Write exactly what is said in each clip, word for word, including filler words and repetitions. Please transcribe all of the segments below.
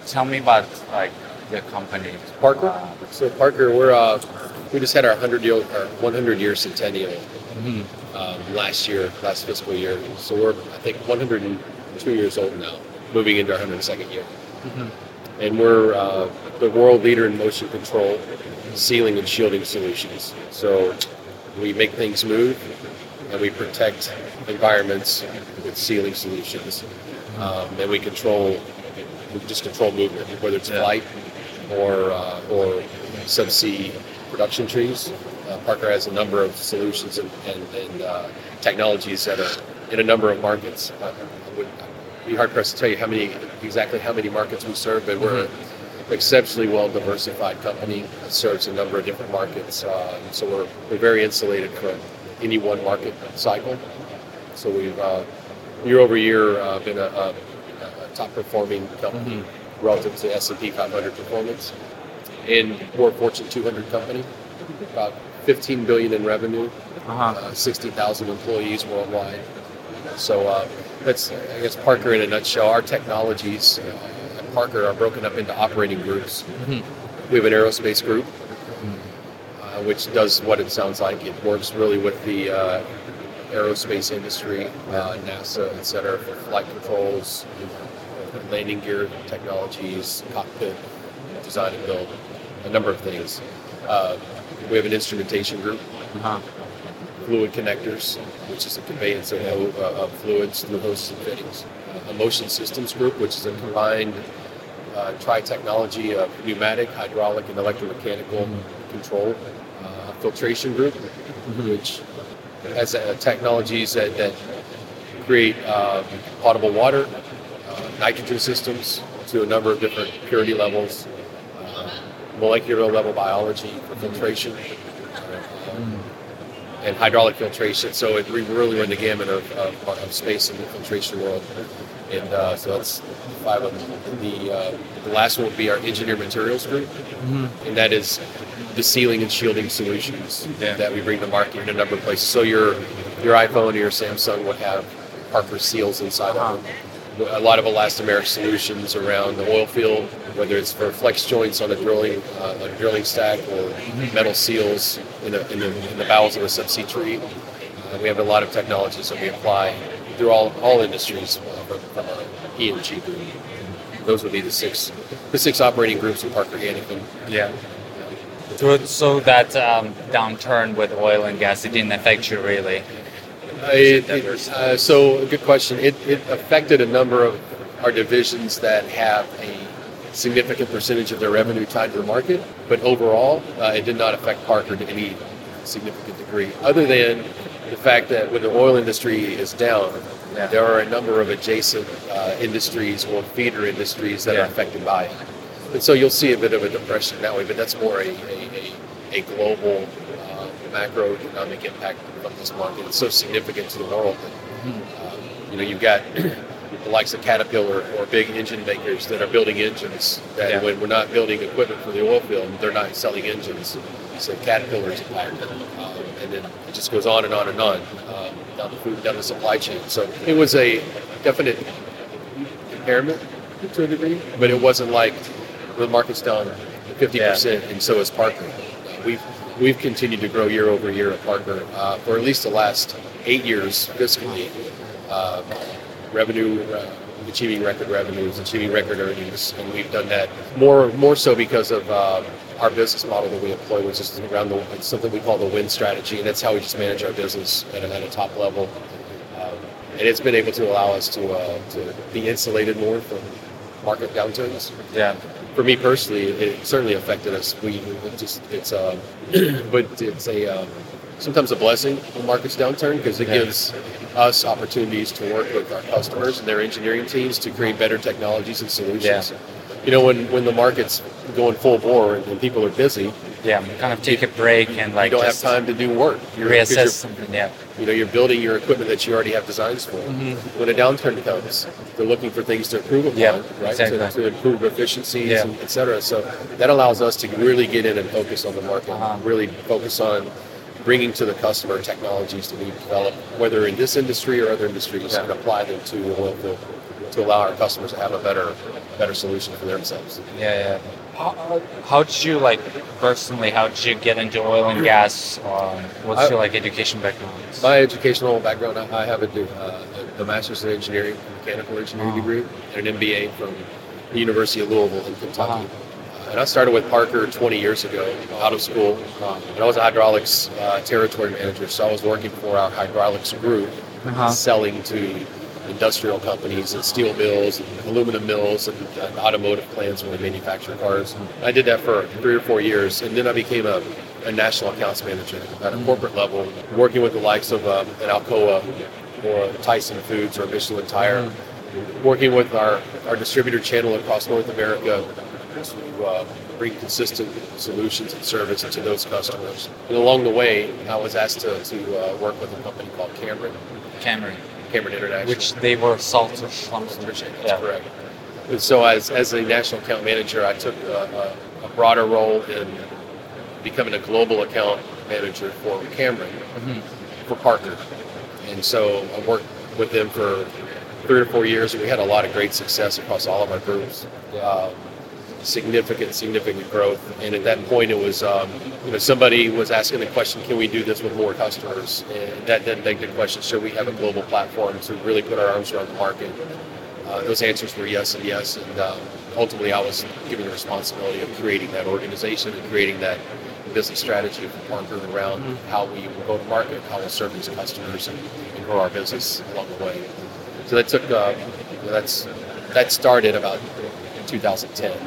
tell me about like the company. Parker. Uh, So Parker, we're uh, we just had our hundred year, our one hundred year centennial mhm. um, last year, last fiscal year. So we're I think one hundred two years old now, moving into our one hundred second year, Mhm. and we're uh, the world leader in motion control, sealing and shielding solutions. So we make things move, and we protect environments with sealing solutions, um, and we control we just control movement, whether it's Yeah. flight or uh, or subsea production trees. Uh, Parker has a number of solutions and, and, and uh, technologies that are in a number of markets. Uh, I would be hard pressed to tell you how many exactly how many markets we serve, but we're an exceptionally well diversified company that serves a number of different markets. Uh, so we're we're very insulated from any one market cycle. So we've uh, year over year uh, been a, a, a top performing company relative to S and P five hundred performance, and we're a Fortune two hundred company, about fifteen billion in revenue, Uh-huh. uh, sixty thousand employees worldwide. So uh, that's, I guess, Parker in a nutshell. Our technologies uh, at Parker are broken up into operating groups. Mhm. We have an aerospace group, uh, which does what it sounds like. It works really with the uh, aerospace industry, uh, NASA, et cetera, for flight controls, landing gear technologies, cockpit design and build, a number of things. Uh, we have an instrumentation group, Uh-huh. fluid connectors, which is a conveyance of, uh, of fluids through hoses and fittings. A motion systems group, which is a combined uh, tri-technology of pneumatic, hydraulic, and electromechanical control. Uh, filtration group, which has uh, technologies that, that create uh, potable water, uh, nitrogen systems to a number of different purity levels, uh, molecular level biology for filtration, uh, and hydraulic filtration. So it, we really run the gamut of, of, of space in the filtration world. And uh, so that's five of them. The, uh, the last one would be our engineered materials group, and that is the sealing and shielding solutions Yeah. that we bring to market in a number of places. So your your iPhone or your Samsung would have Parker seals inside of them. A lot of elastomeric solutions around the oil field, whether it's for flex joints on a drilling uh, a drilling stack or metal seals in, a, in, the, in the bowels of a subsea tree. Uh, we have a lot of technologies that we apply through all all industries uh, from, from our E and G group. Those would be the six the six operating groups in Parker Hannifin. Yeah. So, so that um, downturn with oil and gas, it didn't affect you really. Uh, it, it, uh, so, a good question. It, it affected a number of our divisions that have a significant percentage of their revenue tied to the market, but overall, uh, it did not affect Parker to any significant degree, other than the fact that when the oil industry is down, Yeah. there are a number of adjacent uh, industries or feeder industries that Yeah. are affected by it. And so you'll see a bit of a depression that way, but that's more a, a, a, a global uh, macroeconomic impact of this market. It's so significant to the world that um, you know you've got the likes of Caterpillar or big engine makers that are building engines that Yeah. when we're not building equipment for the oil field, they're not selling engines. So Caterpillar is impacted, um, and then it just goes on and on and on um, down the food, down the supply chain. So it was a definite impairment to a degree, but it wasn't like the market's down fifty percent, and so is Parker. Uh, we've we've continued to grow year over year at Parker uh, for at least the last eight years fiscally. Uh, revenue, uh, achieving record revenues, achieving record earnings, and we've done that more more so because of uh, our business model that we employ, which is around the it's something we call the win strategy, and that's how we just manage our business at a, at a top level. Um, and it's been able to allow us to uh, to be insulated more from market downturns. Yeah. For me personally, it certainly affected us. We it just it's uh, but it's a uh, sometimes a blessing when markets downturn because it Yeah. gives us opportunities to work with our customers and their engineering teams to create better technologies and solutions. Yeah. You know, when, when the market's going full bore and, and people are busy, Yeah. Kind of take a break and like you don't just have time to do work. You're, 'cause reassess you're- something. Yeah. You know, you're building your equipment that you already have designs for. When a downturn comes, they're looking for things to improve upon, Yeah, right? exactly. To, to improve efficiencies, Yeah. and et cetera. So that allows us to really get in and focus on the market, Uh-huh. really focus on bringing to the customer technologies that we've developed, whether in this industry or other industries, Yeah. and apply them to the oil field to allow our customers to have a better better solution for themselves. Yeah, yeah. How, how did you like personally? How did you get into oil and gas? Um, what's I- your like education background? My educational background, I I have a, uh, a master's in engineering, mechanical engineering Wow. degree, and an M B A from the University of Louisville in Kentucky. Wow. Uh, and I started with Parker twenty years ago, out of school. Um, and I was a hydraulics uh, territory manager, so I was working for our hydraulics group, Uh-huh. selling to industrial companies and steel mills and aluminum mills and, and automotive plants where they manufacture cars. I did that for three or four years, and then I became a, a national accounts manager at a corporate level, working with the likes of um, an Alcoa or Tyson Foods or Michelin Tire, working with our, our distributor channel across North America to uh, bring consistent solutions and service to those customers. And along the way, I was asked to, to uh, work with a company called Cameron, Cameron, Cameron International. which they were salt slums. That's Yeah. correct. And so, as, as a national account manager, I took a, a, a broader role in becoming a global account manager for Cameron, for Parker. And so, I worked with them for three or four years, and we had a lot of great success across all of our groups. Um, significant, significant growth. And at that point, it was, um, you know, somebody was asking the question, can we do this with more customers? And that then begged the question, should we have a global platform to really put our arms around the market? Uh, those answers were yes and yes. And um, ultimately, I was given the responsibility of creating that organization and creating that business strategy for Parker around how we will go to market, how we'll serve these customers and, and grow our business along the way. So that took, uh, that's that started about two thousand ten.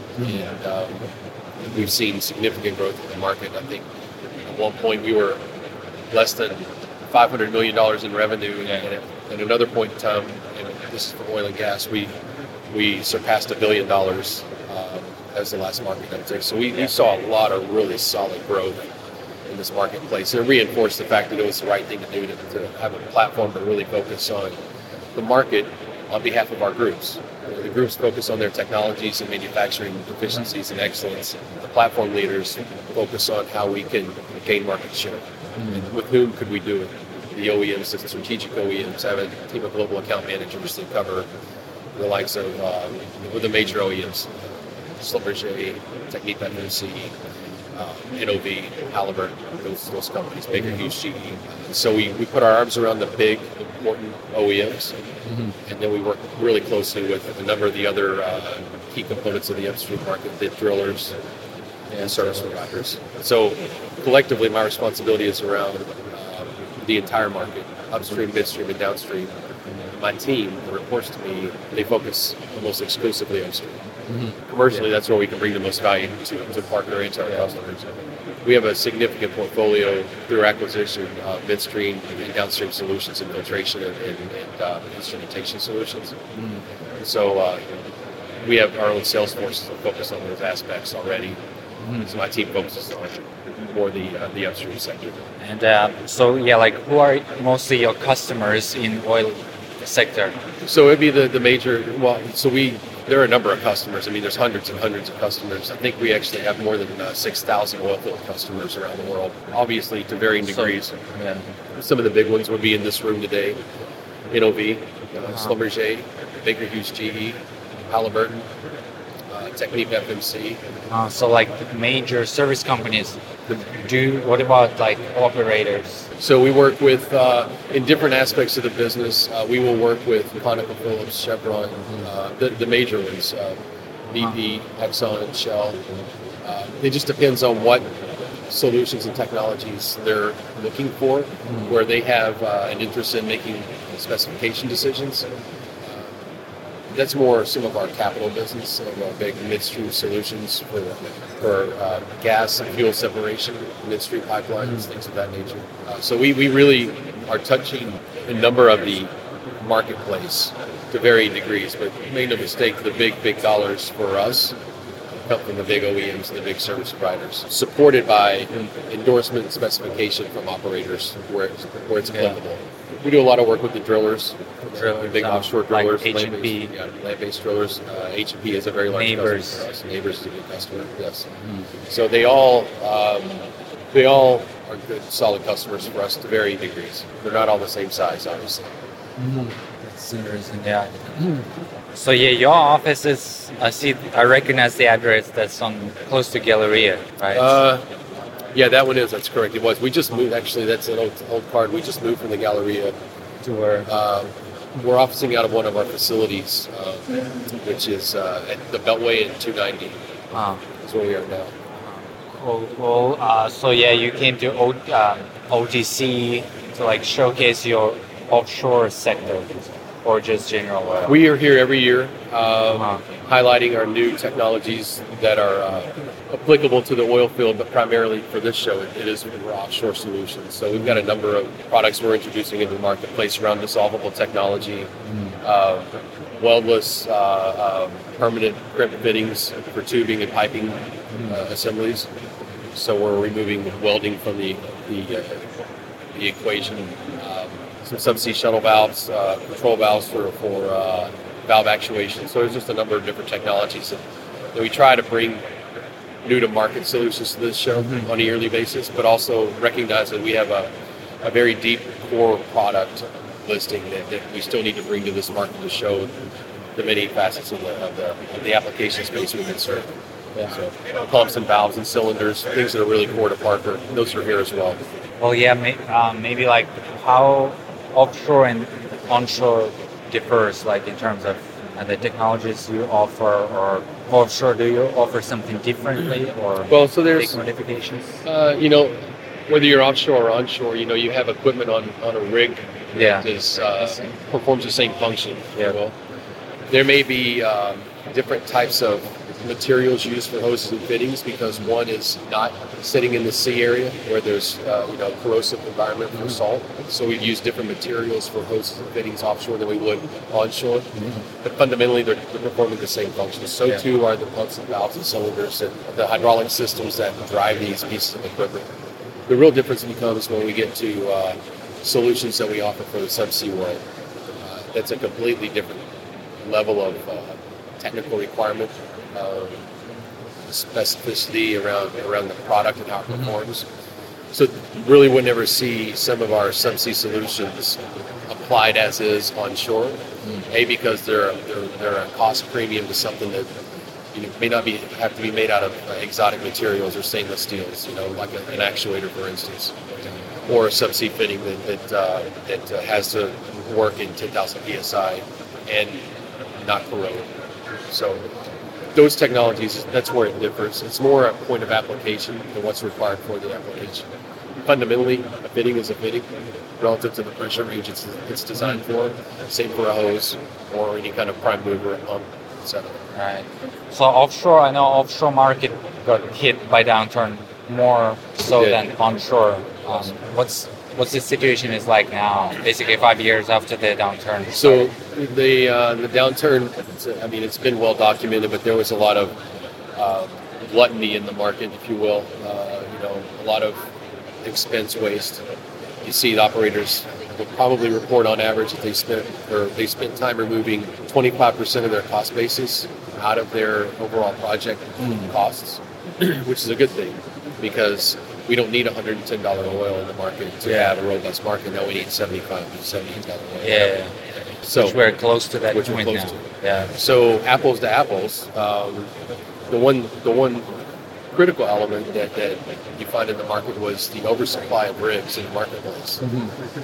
And um, we've seen significant growth in the market. I think at one point we were less than five hundred million dollars in revenue, and at, at another point in time, and this is for oil and gas, we we surpassed a billion dollars um, as the last market uptick. So we, we saw a lot of really solid growth in this marketplace, and it reinforced the fact that it was the right thing to do to, to have a platform to really focus on the market on behalf of our groups. The groups focus on their technologies and manufacturing efficiencies and excellence. The platform leaders focus on how we can gain market share. And with whom could we do it? The O E Ms, the strategic O E Ms, have a team of global account managers that cover the likes of uh, with the major O E Ms, Schlumberger, Technip F M C, uh, N O V, Halliburton, those, those companies, Baker Hughes, G E. So we, we put our arms around the big, important O E Ms, and then we work really closely with a number of the other uh, key components of the upstream market, the drillers and service providers. So collectively, my responsibility is around um, the entire market, upstream, midstream, and downstream. My team that reports to me, they focus almost exclusively upstream. Commercially, that's where we can bring the most value to, to partner and to our customers. We have a significant portfolio through acquisition, uh, midstream and downstream solutions in filtration and, and, and uh, instrumentation solutions. So uh, we have our own sales forces that focus on those aspects already. So my team focuses on more the uh, the upstream sector. And uh, so yeah, like who are mostly your customers in oil sector? So it'd be the, the major, well, so we, there are a number of customers. I mean, there's hundreds and hundreds of customers. I think we actually have more than uh, six thousand oil field customers around the world, obviously to varying degrees. So, yeah. Some of the big ones would be in this room today. N O V, uh, Schlumberger, Baker Hughes, G E, Halliburton, uh, Technip F M C. Uh, so like the major service companies do. What about like operators? So we work with, uh, in different aspects of the business, uh, we will work with ConocoPhillips, Chevron, uh, the, the major ones, uh, B P, Exxon, Shell. Uh, it just depends on what solutions and technologies they're looking for, where they have uh, an interest in making specification decisions. That's more some of our capital business, some of our big midstream solutions for for uh, gas and fuel separation, midstream pipelines, things of that nature. Uh, so we, we really are touching a number of the marketplace to varying degrees, but make no mistake, the big, big dollars for us come from the big O E Ms and the big service providers, supported by endorsement and specification from operators where it's, where it's applicable. We do a lot of work with the drillers, Drillers, big um, offshore like drillers, H and P. land-based, yeah, land-based drillers. Uh, H and P is a very large Neighbors. customer for us. Neighbors is a good customer. Yes. So they all um, they all are good, solid customers for us to varying degrees. They're not all the same size, obviously. Cinders and yeah. So yeah, your office is. I see. I recognize the address. That's on close to Galleria, right? Uh, yeah, that one is. That's correct. It was. We just moved. Actually, that's an old, old card. We just moved from the Galleria to where? Uh, we're officing out of one of our facilities, uh, which is uh, at the Beltway in two ninety. Uh, That's where we are now. cool. Cool. Uh, so yeah, you came to o, um, O T C to like showcase your offshore sector, or just general oil? We are here every year, um, Uh-huh. highlighting our new technologies that are uh, applicable to the oil field, but primarily for this show, it, it is for offshore solutions. So we've got a number of products we're introducing into the marketplace around dissolvable technology, uh, weldless, uh, um, permanent crimp fittings for tubing and piping uh, assemblies. So we're removing welding from the the, uh, the equation. Um, some subsea shuttle valves, uh, control valves for, for uh, valve actuation. So there's just a number of different technologies that, that we try to bring new to market solutions to this show mm-hmm. on a yearly basis, but also recognize that we have a, a very deep core product listing that, that we still need to bring to this market to show the many facets of the, of the, of the application space we can serve. Yeah. So pumps and valves and cylinders, things that are really core to Parker, those are here as well. Well, yeah, may, um, maybe like how offshore and onshore differs, like in terms of uh, the technologies you offer, or offshore, do you offer something differently, or well, so there's big modifications? Uh, you know, whether you're offshore or onshore, you know, you have equipment on, on a rig yeah. that is, uh, performs the same function. Yeah. Well, there may be um, different types of materials used for hoses and fittings because one is not sitting in the sea area where there's uh, you know corrosive environment for salt. So we use different materials for hoses and fittings offshore than we would onshore. Mm-hmm. But fundamentally, they're, they're performing the same function. So yeah. too are the pumps and valves and cylinders and the hydraulic systems that drive these pieces of equipment. The real difference becomes when we get to uh, solutions that we offer for the subsea world. Uh, that's a completely different level of uh, technical requirement. Um, specificity around around the product and how it performs. So really would never see some of our subsea solutions applied as is onshore. Mm-hmm. A, because they're, they're they're a cost premium to something that you know, may not be have to be made out of uh, exotic materials or stainless steels, you know, like a, an actuator, for instance, or a subsea fitting that that, uh, that uh, has to work in ten thousand P S I and not corrode. So those technologies, that's where it differs. It's more a point of application than what's required for the application. Fundamentally, a fitting is a fitting relative to the pressure range it's, it's designed for. Same for a hose or any kind of prime mover pump, et cetera. Right. So offshore, I know offshore market got hit by downturn more so than onshore. Um, what's what's the situation is like now? Basically, five years after the downturn. So the uh, the downturn, I mean, it's been well documented, but there was a lot of uh, gluttony in the market, if you will. Uh, you know, a lot of expense waste. You see, the operators will probably report on average that they spent or they spent time removing twenty-five percent of their cost basis out of their overall project mm. costs, which is a good thing because we don't need one hundred ten dollars oil in the market to yeah. have a robust market. Now we need seventy-five to seventy dollars oil. Yeah. So which we're close to that which point we're close now. To. Yeah. So apples to apples, um, the one the one critical element that, that you find in the market was the oversupply of rigs in the marketplace. Mm-hmm.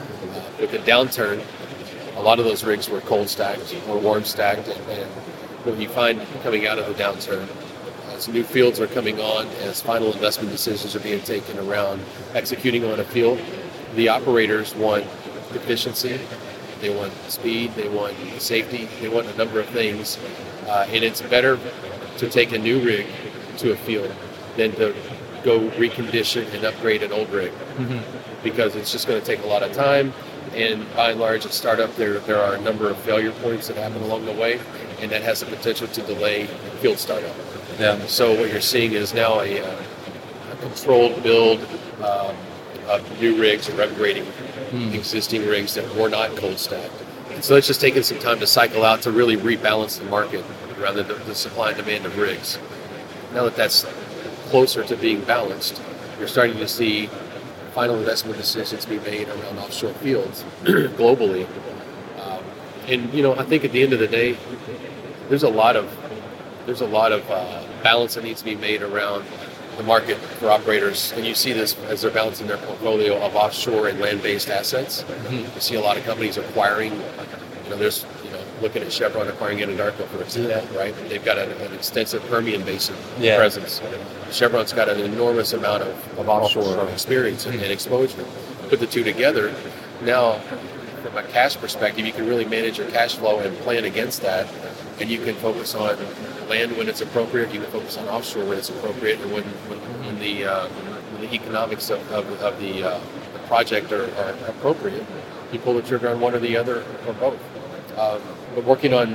Uh, with the downturn, a lot of those rigs were cold stacked or warm stacked, and, and what you find coming out of the downturn, as new fields are coming on, as final investment decisions are being taken around executing on a field, the operators want efficiency, they want speed, they want safety, they want a number of things, uh, and it's better to take a new rig to a field than to go recondition and upgrade an old rig, mm-hmm. because it's just going to take a lot of time, and by and large at startup there there are a number of failure points that happen along the way, and that has the potential to delay field startup. Yeah. So what you're seeing is now a, a controlled build um, of new rigs or upgrading mm. existing rigs that were not cold stacked. And so it's just taking some time to cycle out to really rebalance the market around the, the supply and demand of rigs. Now that that's closer to being balanced, you're starting to see final investment decisions be made around offshore fields globally. Um, and you know, I think at the end of the day, there's a lot of there's a lot of uh, balance that needs to be made around the market for operators, and you see this as they're balancing their portfolio of offshore and land-based assets. Mm-hmm. You see a lot of companies acquiring, you know, there's, you know, looking at Chevron acquiring Anadarko, for example, yeah. right? They've got an, an extensive Permian Basin yeah. presence. Chevron's got an enormous amount of, of offshore, offshore experience and, and exposure. Put the two together, now from a cash perspective, you can really manage your cash flow and plan against that, and you can focus on land when it's appropriate, you can focus on offshore when it's appropriate, and when, when, when, the, uh, when the economics of, of, of the, uh, the project are, are appropriate, you pull the trigger on one or the other or both. Um, but working on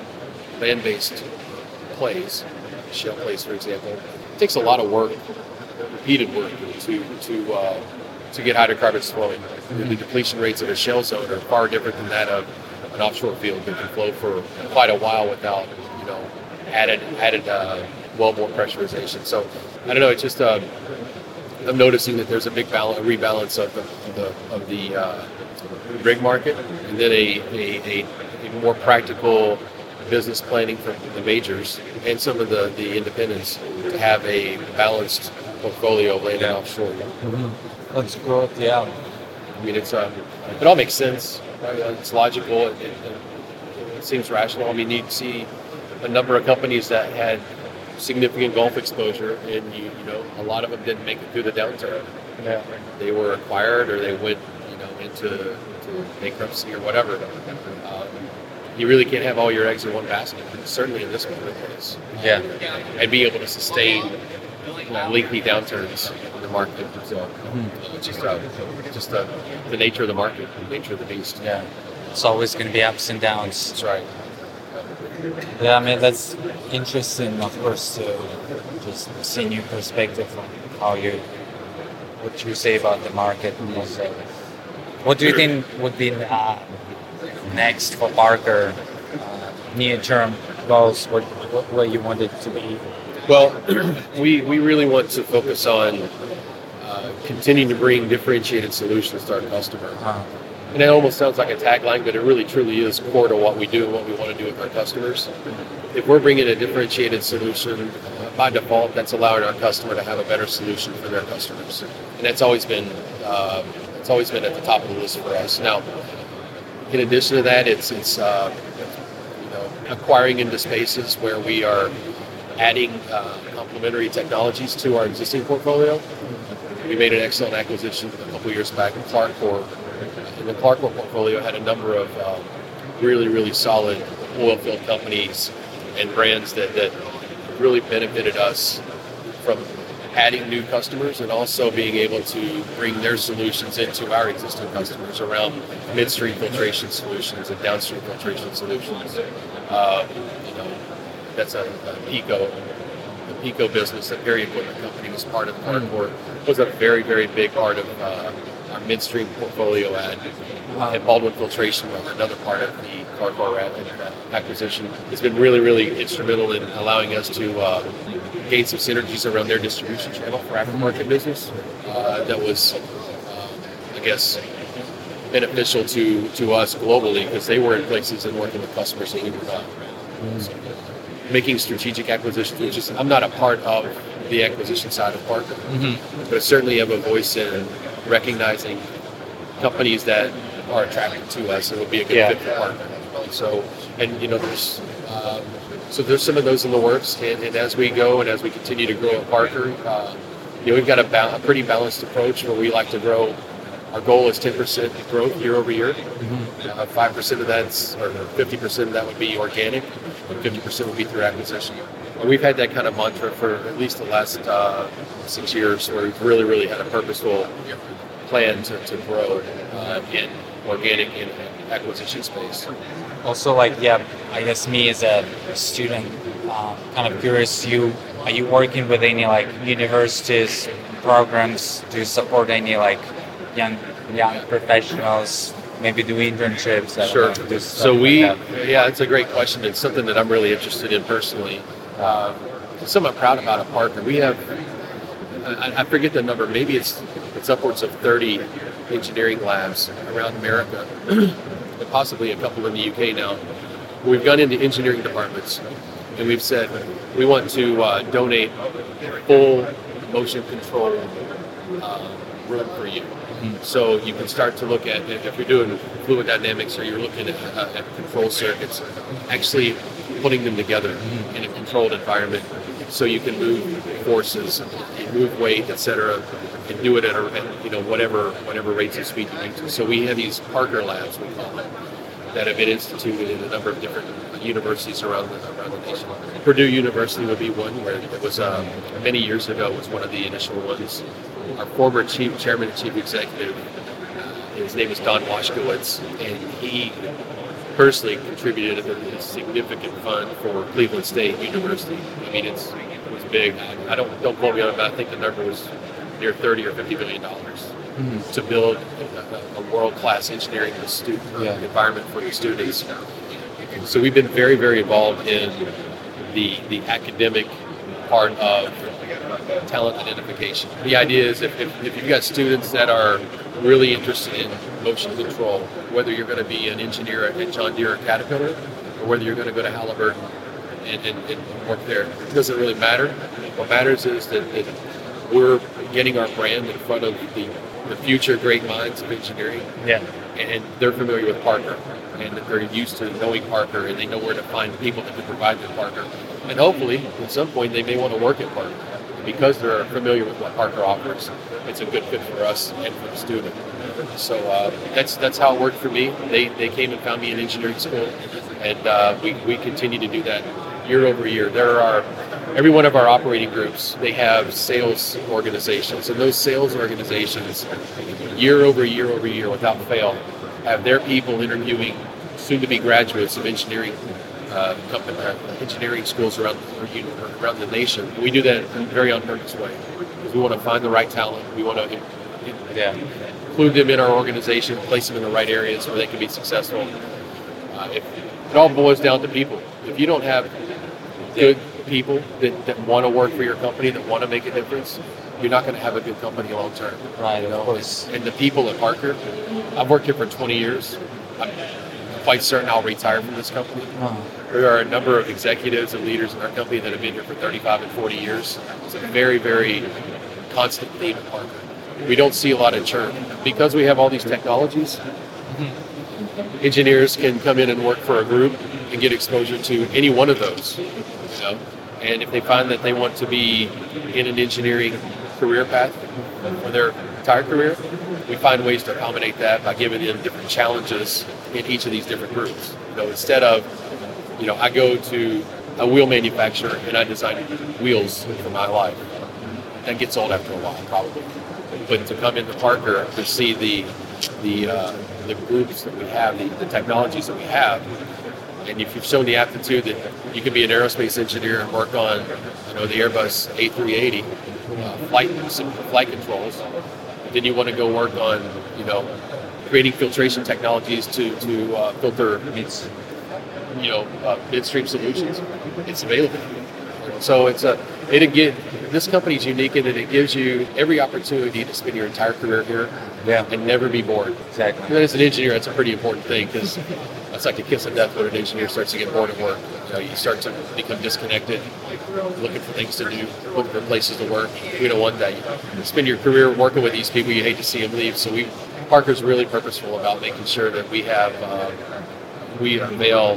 land-based plays, shale plays for example, it takes a lot of work, repeated work, to to uh, to get hydrocarbons flowing. Mm-hmm. The depletion rates of a shale zone are far different than that of an offshore field that can flow for quite a while without, you know, added added uh, wellbore pressurization. So I don't know. It's just uh, I'm noticing that there's a big balance, a rebalance of the of the, of the uh, rig market, and then a, a, a, a more practical business planning from the majors and some of the, the independents to have a balanced portfolio of land yeah. and offshore. Mm-hmm. That's good. Yeah. I mean, it's um, it all makes sense. Right? It's logical. It, it, it seems rational. I mean, you see a number of companies that had significant Gulf exposure, and you, you know, a lot of them didn't make it through the downturn. Yeah. They were acquired, or they went, you know, into to bankruptcy or whatever. Um, you really can't have all your eggs in one basket. Certainly in this marketplace. Yeah. And be able to sustain, you know, lengthy downturns in the market. So mm-hmm. it's just uh, just uh, the nature of the market, the nature of the beast. Yeah. It's always going to be ups and downs. That's right. Yeah, I mean, that's interesting, of course, to just see new perspective on how you, what you say about the market. Mm-hmm. So, what do you think would be uh, next for Parker, uh, near-term goals, what, what, what you want it to be? Well, we, we really want to focus on uh, continuing to bring differentiated solutions to our customer. Uh-huh. And it almost sounds like a tagline, but it really truly is core to what we do and what we want to do with our customers. If we're bringing a differentiated solution, uh, by default, that's allowing our customer to have a better solution for their customers. And that's always been uh, it's always been at the top of the list for us. Now, in addition to that, it's it's uh, you know, acquiring into spaces where we are adding uh, complementary technologies to our existing portfolio. We made an excellent acquisition a couple years back in Clarcor. And the Clarcor portfolio had a number of um, really, really solid oil field companies and brands that, that really benefited us from adding new customers and also being able to bring their solutions into our existing customers around midstream filtration solutions and downstream filtration solutions. Uh, you know, that's a, a Pico, the Pico business, that Perry Equipment Company was part of Clarcor, was a very, very big part of uh, our midstream portfolio add. Wow. And Baldwin Filtration was another part of the Clarcor acquisition. It's been really, really instrumental in allowing us to uh, gain some synergies around their distribution channel for aftermarket business. Uh, that was, uh, I guess, beneficial to, to us globally because they were in places and working with customers that we were not. Mm-hmm. So, making strategic acquisitions, which is, I'm not a part of the acquisition side of Parker, mm-hmm. but I certainly have a voice in recognizing companies that are attracted to us and would be a good yeah. fit for Parker. So, and you know, there's um, so there's some of those in the works, and, and as we go and as we continue to grow at Parker, uh, you know, we've got a, ba- a pretty balanced approach where we like to grow. Our goal is ten percent growth year over year. Mm-hmm. Uh, five percent of that's, or fifty percent of that would be organic, and fifty percent would be through acquisition. And we've had that kind of mantra for at least the last uh, six years, where we've really, really had a purposeful plan to, to grow uh, in organic and acquisition space. Also, like, yeah, I guess me as a student, uh, kind of curious, you are you working with any like universities, programs to support any like young young professionals, maybe do internships? I sure. Know, so we, like yeah, it's a great question. It's something that I'm really interested in personally. Um, something I'm proud about at Parker. We have, I, I forget the number, maybe it's it's upwards of thirty engineering labs around America. possibly a couple in the U K now. We've gone into engineering departments, and we've said we want to uh, donate full motion control uh, room for you. Mm-hmm. So you can start to look at, if you're doing fluid dynamics or you're looking at, uh, at control circuits, actually putting them together mm-hmm. in a controlled environment so you can move forces, move weight, et cetera, and do it at, a, at you know whatever whatever rates of speed you need to. So we have these Parker labs, we call them, that have been instituted in a number of different universities around the, around the nation. Purdue University would be one where it was uh, many years ago was one of the initial ones. Our former chief chairman and chief executive, uh, his name is Don Washkowitz, and he personally contributed a, a significant fund for Cleveland State University. I mean, it's, it was big. I, I don't don't quote me on it, but I think the number was near thirty or fifty billion dollars mm-hmm. to build a, a world-class engineering student yeah. environment for the students. So we've been very, very involved in the the academic part of talent identification. The idea is if, if, if you've got students that are really interested in motion control, whether you're going to be an engineer at John Deere or Caterpillar, or whether you're going to go to Halliburton and, and, and work there, it doesn't really matter. What matters is that, that we're getting our brand in front of the, the future great minds of engineering. Yeah. And they're familiar with Parker, and they're used to knowing Parker, and they know where to find people that can provide them Parker. And hopefully, at some point, they may want to work at Parker. Because they're familiar with what Parker offers, it's a good fit for us and for the student. So uh, that's that's how it worked for me. They they came and found me in engineering school, and uh, we, we continue to do that year over year. There are, every one of our operating groups, they have sales organizations, and those sales organizations, year over year over year, without fail, have their people interviewing soon-to-be graduates of engineering uh, company, uh, engineering schools around around the nation. And we do that in a very on-purpose way, because we want to find the right talent. We want to yeah. include them in our organization, place them in the right areas where they can be successful. Uh, it, it all boils down to people. If you don't have good people that, that want to work for your company, that want to make a difference, you're not going to have a good company long term. Right, you know? Of course. And the people at Parker, I've worked here for twenty years. I'm quite certain I'll retire from this company. Uh-huh. There are a number of executives and leaders in our company that have been here for thirty-five and forty years. It's a very, very constant theme at Parker. We don't see a lot of churn. Because we have all these technologies, mm-hmm. engineers can come in and work for a group and get exposure to any one of those. You know? And if they find that they want to be in an engineering career path for their entire career, we find ways to accommodate that by giving them different challenges in each of these different groups. You know, instead of, you know, I go to a wheel manufacturer and I design wheels for my life. That gets old after a while, probably. But to come into Parker to see the the uh, the groups that we have, the, the technologies that we have, and if you've shown the aptitude that you can be an aerospace engineer and work on, you know, the Airbus A three eighty uh, flight flight controls, then you want to go work on, you know, creating filtration technologies to to uh, filter, you know, uh, midstream solutions. It's available. So it's a it again. This company is unique in that it gives you every opportunity to spend your entire career here, yeah. and never be bored. Exactly. And as an engineer, that's a pretty important thing, because it's like a kiss of death when an engineer starts to get bored at work. You know, you start to become disconnected, looking for things to do, looking for places to work. We don't want that. You spend your career working with these people, you hate to see them leave. So we, Parker's really purposeful about making sure that we have, uh, we unveil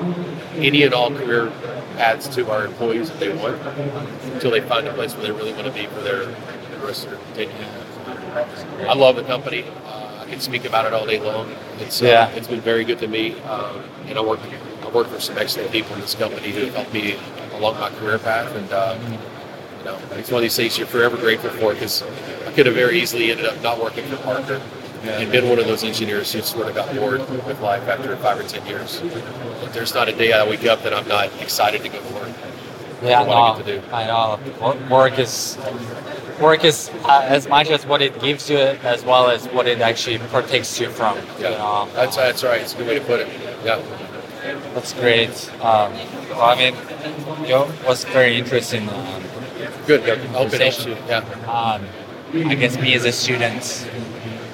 any and all career paths to our employees if they want, until they find a place where they really want to be for their the rest of their tenure. I love the company. Uh, I can speak about it all day long. It's uh, yeah. it's been very good to me, um, and I work I work for some excellent people in this company who have helped me along my career path. And uh, you know, it's one of these things you're forever grateful for, because I could have very easily ended up not working for Parker. Yeah. And been one of those engineers who sort of got bored with life after five or ten years. But there's not a day I wake up that I'm not excited to go to work. Yeah, what no, I get to do. I know. Work is work is uh, as much as what it gives you, as well as what it actually protects you from. Yeah, you know? that's that's right. It's a good way to put it. Yeah, that's great. Um, well, I mean, it was very interesting. Um, good. I hope it helps you. Yeah. Um, I guess me as a student,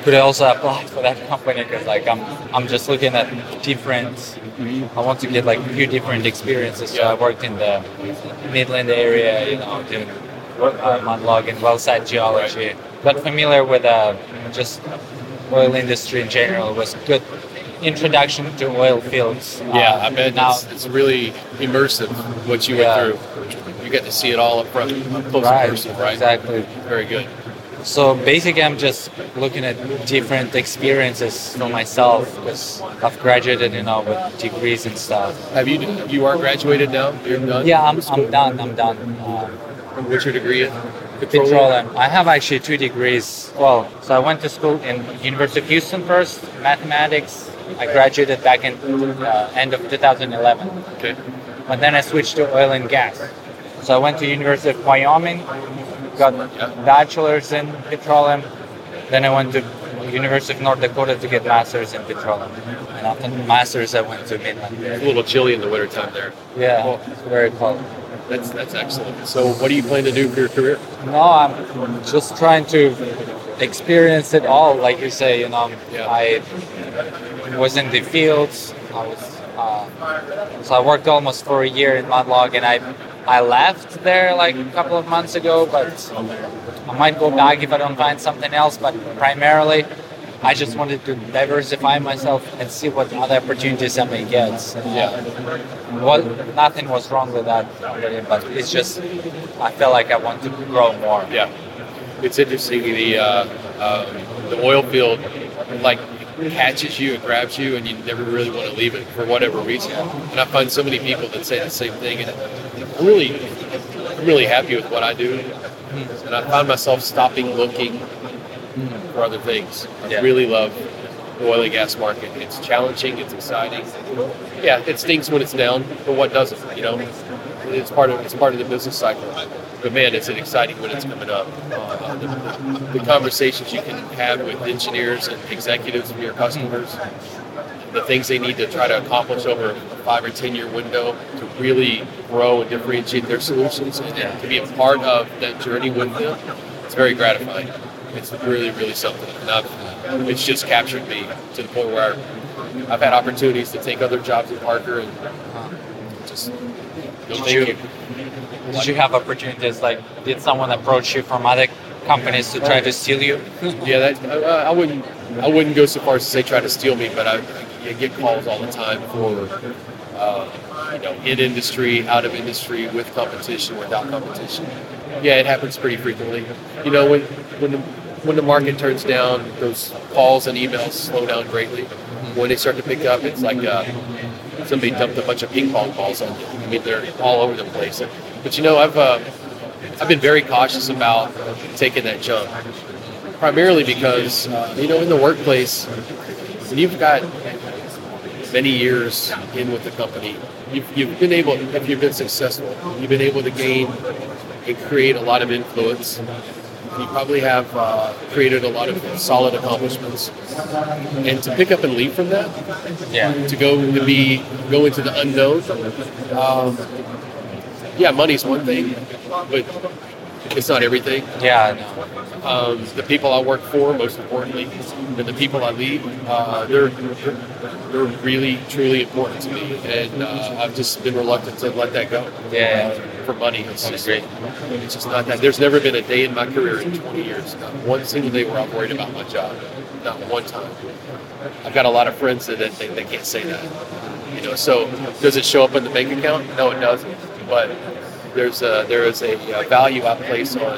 could I also apply for that company because like I'm I'm just looking at different. I want to get like a few different experiences. So Yeah. I worked in the Midland area, you know, doing uh, mud logging, well site geology. Got familiar with uh, just oil industry in general. It was good introduction to oil fields. Yeah, Uh, I bet now. it's, it's really immersive what you went Yeah. through. You get to see it all up front, up close Right, and personal, right? exactly. Very good. So basically, I'm just looking at different experiences for myself because I've graduated, you know, with degrees and stuff. Have you you are graduated now? You're done. Yeah, I'm, with school? I'm done. I'm done. Uh, What's your degree in? petroleum. I have actually two degrees. Well, so I went to school in University of Houston first, mathematics. I graduated back in uh, end of two thousand eleven. Okay. But then I switched to oil and gas. So I went to University of Wyoming, got Yeah. bachelor's in petroleum. Then I went to University of North Dakota to get master's in petroleum. And after the master's, I went to Midland. It's a little chilly in the wintertime there. Yeah, Cool. it's very cold. That's that's excellent. So, what do you plan to do for your career? No, I'm just trying to experience it all. Like you say, you know, Yeah. I was in the fields. I was, uh, so I worked almost for a year in Mudlog, and I I left there like a couple of months ago, but I might go back if I don't find something else. But primarily, I just wanted to diversify myself and see what other opportunities I may get. Yeah. Well, nothing was wrong with that, really, but it's just I feel like I want to grow more. Yeah. It's interesting. The uh, uh, the oil field like catches you, it grabs you, and you never really want to leave it for whatever reason. And I find so many people that say the same thing. And I'm really, I'm really happy with what I do. And I find myself stopping looking for other things. I Yeah. really love the oil and gas market. It's challenging. It's exciting. Yeah, it stinks when it's down, but what doesn't? You know, it's part of it's part of the business cycle. But man, it's exciting when it's coming up. Uh, the, the, the conversations you can have with engineers and executives of your customers, the things they need to try to accomplish over a five or ten year window to really grow and differentiate their solutions, and, and to be a part of that journey with them. It's very gratifying. It's really, really something. And I've, it's just captured me to the point where I've had opportunities to take other jobs at Parker and just no Did thank you, you. did you have opportunities like did someone approach you from other companies to try to steal you? Yeah, that I, I wouldn't. I wouldn't go so far as to say try to steal me, but I, I get calls all the time for, uh, you know, in industry, out of industry, with competition, without competition. Yeah, it happens pretty frequently. You know, when when the, when the market turns down, those calls and emails slow down greatly. When they start to pick up, it's like uh, somebody dumped a bunch of ping pong balls on you. I mean, they're all over the place. But you know, I've uh, I've been very cautious about taking that jump. Primarily because, uh, you know, in the workplace, when you've got many years in with the company, you've, you've been able, if you've been successful, you've been able to gain and create a lot of influence. You probably have uh, created a lot of solid accomplishments. And to pick up and leave from that, Yeah. to go to be, go into the unknown, um, yeah, money's one thing, but it's not everything. Yeah, I know. Um, the people I work for, most importantly, and the people I lead, uh, they're they're really truly important to me, and uh, I've just been reluctant to let that go. Yeah. Uh, for money, it's just, Agree. it's just not that. There's never been a day in my career in twenty years, not one single day where I'm worried about my job, not one time. I've got a lot of friends that they, they can't say that. You know, so does it show up in the bank account? No, it doesn't. But there's a, there is a, a value I place on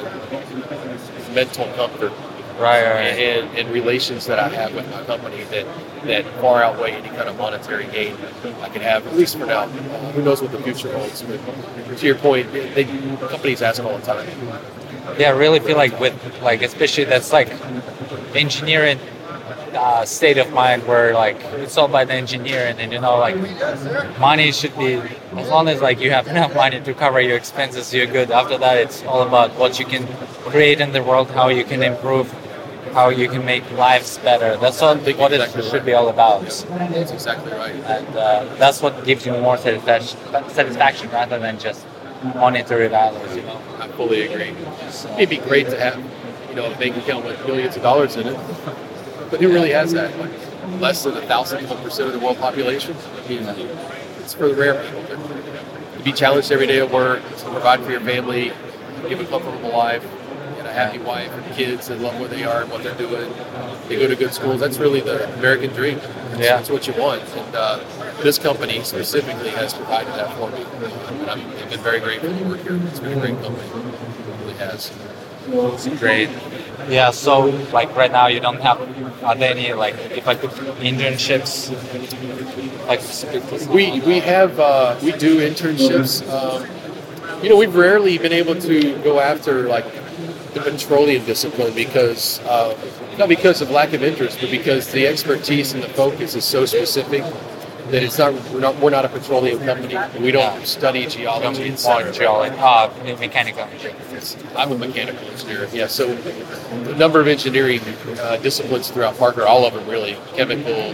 mental comfort Right, right, right. and, and relations that I have with my company that, that far outweigh any kind of monetary gain I can have, at least for now. Uh, who knows what the future holds? But to your point, they, companies ask all the time. Yeah, I really feel like with like especially that's like engineering uh, state of mind where like it's all by the engineering and you know like money should be as long as like you have enough money to cover your expenses you're good. After that it's all about what you can create in the world, how you can improve, how you can make lives better. That's all think what it exactly should right. be all about. That's exactly right. And uh, that's what gives you more satisfaction, satisfaction rather than just monetary values, you know. I fully agree. So, It'd be great to have, you know, a bank account with millions of dollars in it. But who really has that? Like less than a thousandth of a percent of the world population. I mean, it's for the rare people. To be challenged every day at work, to provide for your family, give a comfortable life, and a happy wife and kids that love where they are and what they're doing. They go to good schools. That's really the American dream. That's, Yeah. that's what you want. And uh, this company specifically has provided that for me. And I'm, I've been very grateful to work here. It's been a great company. It really has. It's great. Yeah, so like right now you don't have, are there any like, if I put internships, like We we have uh, we do internships. Um, you know, we've rarely been able to go after like the petroleum discipline because uh, not because of lack of interest, but because the expertise and the focus is so specific that it's not we're not we're not a petroleum company. We don't Yeah. study geology, et more cetera. geology, uh, mechanical engineering. I'm a mechanical engineer. Yeah, so a number of engineering uh, disciplines throughout Parker, all of them really, chemical,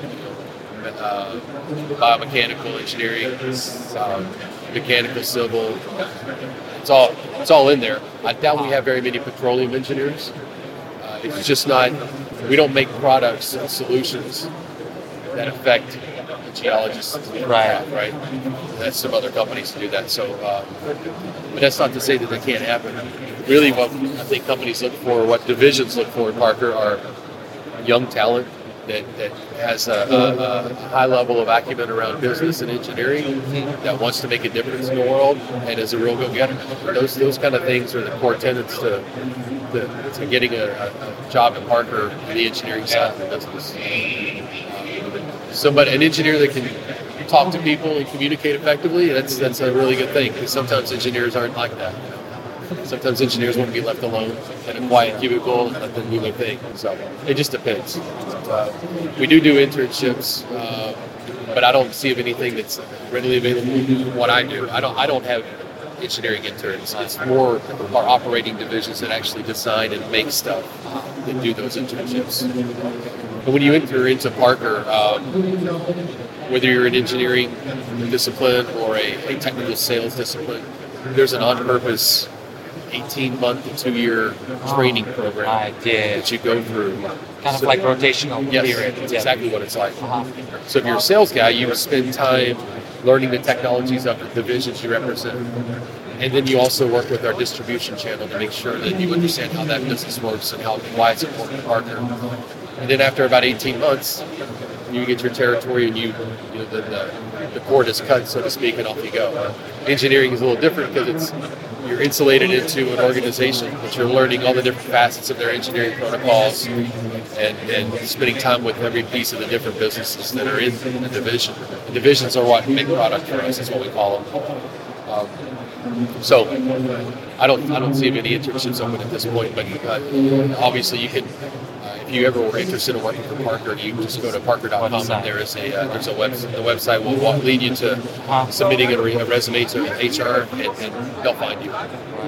uh, biomechanical engineering, um, mechanical, civil. It's all it's all in there. I doubt we have very many petroleum engineers. Uh, it's just not. We don't make products and solutions that affect the geologists. Right. Right. That's some other companies that do that. So, uh, but that's not to say that that can't happen. Really, what I think companies look for, what divisions look for in Parker, are young talent that, that has a, a, a high level of acumen around business and engineering, that wants to make a difference in the world, and is a real go-getter. Those those kind of things are the core tenets to to, to getting a, a job at Parker on the engineering side of the business. Somebody, an engineer that can talk to people and communicate effectively, that's that's a really good thing, because sometimes engineers aren't like that. Sometimes engineers want to be left alone in a quiet cubicle and let them do their thing. So it just depends. Uh, we do do internships, uh, but I don't see of anything that's readily available in what I do. I don't I don't have engineering interns. It's more our operating divisions that actually design and make stuff that do those internships. But when you enter into Parker, um, whether you're an engineering discipline or a, a technical sales discipline, there's an on-purpose eighteen-month to two-year training program Right, yeah. that you go through. Kind of So- like rotational Yes, period. that's Yeah. exactly what it's like. Uh-huh. So if you're a sales guy, you spend time learning the technologies of the divisions you represent. And then you also work with our distribution channel to make sure that you understand how that business works and how why it's important to Parker. And then after about eighteen months, you get your territory and you, you know, the, the, the cord is cut, so to speak, and off you go. Engineering is a little different because it's you're insulated into an organization, but you're learning all the different facets of their engineering protocols and, and spending time with every piece of the different businesses that are in the division. The divisions are what make product for us, is what we call them. Um, so I don't I don't see any internships open at this point, but uh, obviously you can. If you ever were interested in working for Parker, you just go to parker dot com and there is a uh, there's a web the website will walk, lead you to submitting a, re- a resume to H R and, and they'll find you.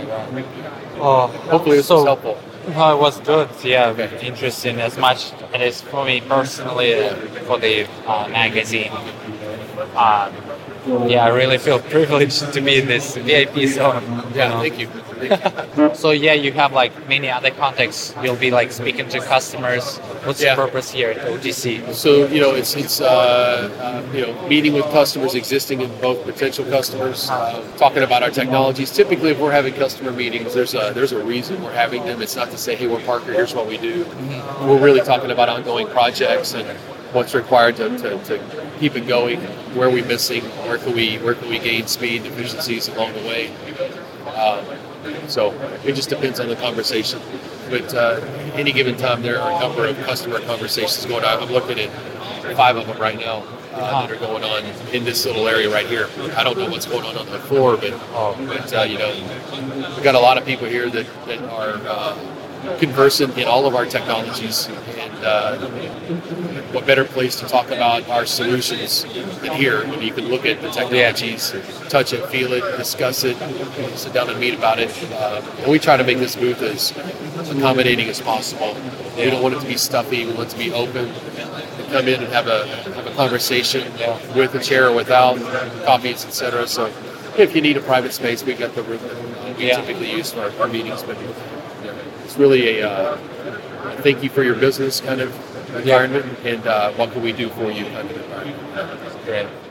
Oh, Hopefully this so, was helpful. No, it was good. Yeah, Okay. interesting as much it is for me personally uh, for the uh, magazine. Uh, yeah, I really feel privileged to be in this V I P zone. you Yeah, know. thank you. Thank you. So yeah, you have like many other contacts. You'll be like speaking to customers. What's Yeah. the purpose here at O G C? So you know, it's it's uh, uh, you know meeting with customers, existing and both potential customers, uh, talking about our technologies. Typically, if we're having customer meetings, there's a there's a reason we're having them. It's not to say, hey, we're Parker, here's what we do. We're really talking about ongoing projects and what's required to, to, to keep it going. Where are we missing? Where can we where can we gain speed, efficiencies along the way? Um, so it just depends on the conversation. But uh, any given time, there are a number of customer conversations going on. I'm looking at five of them right now uh, that are going on in this little area right here. I don't know what's going on on the floor, but, but uh, you know, we've got a lot of people here that, that are uh, conversant in all of our technologies. And uh, what better place to talk about our solutions than here? When you can look at the technologies, touch it, feel it, discuss it, sit down and meet about it. Uh, and we try to make this booth as accommodating as possible. We don't want it to be stuffy. We want it to be open. And come in and have a have a conversation with a chair or without, coffees, et cetera. So if you need a private space, we've got the room that uh, we Yeah. typically use for our, our meetings. But yeah, it's really a uh, thank you for your business kind of environment, and uh, what can we do for you kind of environment. Great.